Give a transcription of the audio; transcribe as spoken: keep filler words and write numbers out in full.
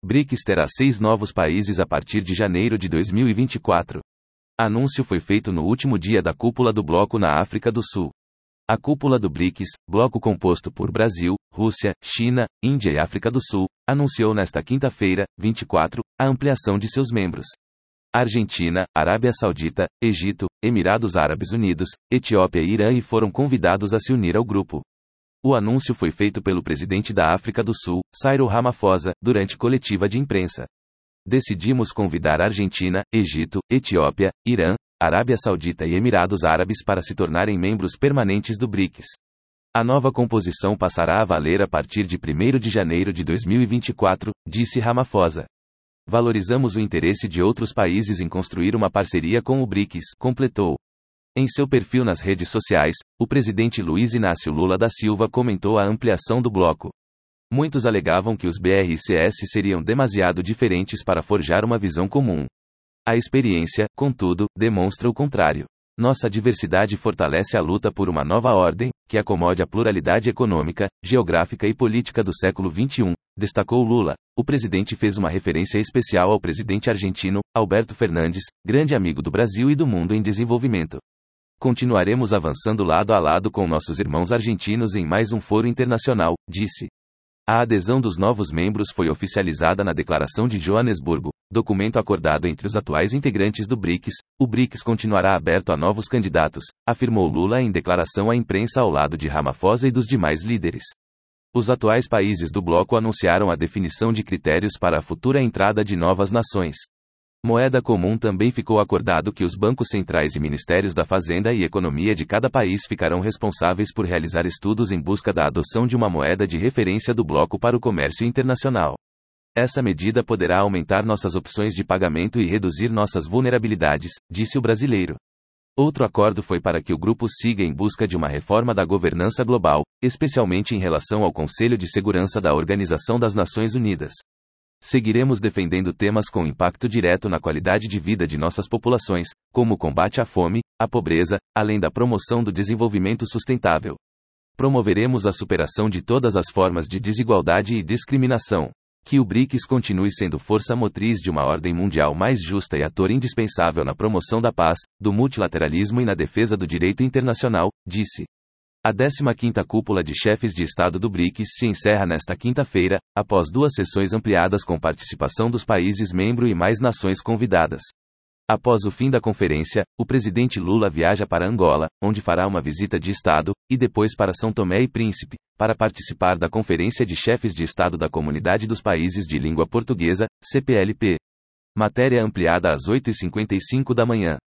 BRICS terá seis novos países a partir de janeiro de dois mil e vinte e quatro. Anúncio foi feito no último dia da cúpula do bloco na África do Sul. A cúpula do BRICS, bloco composto por Brasil, Rússia, China, Índia e África do Sul, anunciou nesta quinta-feira, vinte e quatro, a ampliação de seus membros. Argentina, Arábia Saudita, Egito, Emirados Árabes Unidos, Etiópia e Irã e foram convidados a se unir ao grupo. O anúncio foi feito pelo presidente da África do Sul, Cyril Ramaphosa, durante coletiva de imprensa. Decidimos convidar Argentina, Egito, Etiópia, Irã, Arábia Saudita e Emirados Árabes para se tornarem membros permanentes do BRICS. A nova composição passará a valer a partir de primeiro de janeiro de dois mil e vinte e quatro, disse Ramaphosa. Valorizamos o interesse de outros países em construir uma parceria com o BRICS, completou. Em seu perfil nas redes sociais, o presidente Luiz Inácio Lula da Silva comentou a ampliação do bloco. Muitos alegavam que os B R C S seriam demasiado diferentes para forjar uma visão comum. A experiência, contudo, demonstra o contrário. Nossa diversidade fortalece a luta por uma nova ordem, que acomode a pluralidade econômica, geográfica e política do século vinte e um, destacou Lula. O presidente fez uma referência especial ao presidente argentino, Alberto Fernandes, grande amigo do Brasil e do mundo em desenvolvimento. Continuaremos avançando lado a lado com nossos irmãos argentinos em mais um foro internacional, disse. A adesão dos novos membros foi oficializada na Declaração de Joanesburgo, documento acordado entre os atuais integrantes do BRICS. O BRICS continuará aberto a novos candidatos, afirmou Lula em declaração à imprensa ao lado de Ramaphosa e dos demais líderes. Os atuais países do bloco anunciaram a definição de critérios para a futura entrada de novas nações. Moeda comum também ficou acordado que os bancos centrais e ministérios da Fazenda e Economia de cada país ficarão responsáveis por realizar estudos em busca da adoção de uma moeda de referência do bloco para o comércio internacional. Essa medida poderá aumentar nossas opções de pagamento e reduzir nossas vulnerabilidades, disse o brasileiro. Outro acordo foi para que o grupo siga em busca de uma reforma da governança global, especialmente em relação ao Conselho de Segurança da Organização das Nações Unidas. Seguiremos defendendo temas com impacto direto na qualidade de vida de nossas populações, como o combate à fome, à pobreza, além da promoção do desenvolvimento sustentável. Promoveremos a superação de todas as formas de desigualdade e discriminação. Que o BRICS continue sendo força motriz de uma ordem mundial mais justa e ator indispensável na promoção da paz, do multilateralismo e na defesa do direito internacional, disse. A décima quinta Cúpula de Chefes de Estado do BRICS se encerra nesta quinta-feira, após duas sessões ampliadas com participação dos países membros e mais nações convidadas. Após o fim da conferência, o presidente Lula viaja para Angola, onde fará uma visita de Estado, e depois para São Tomé e Príncipe, para participar da Conferência de Chefes de Estado da Comunidade dos Países de Língua Portuguesa, C P L P. Matéria ampliada às oito e cinquenta e cinco da manhã.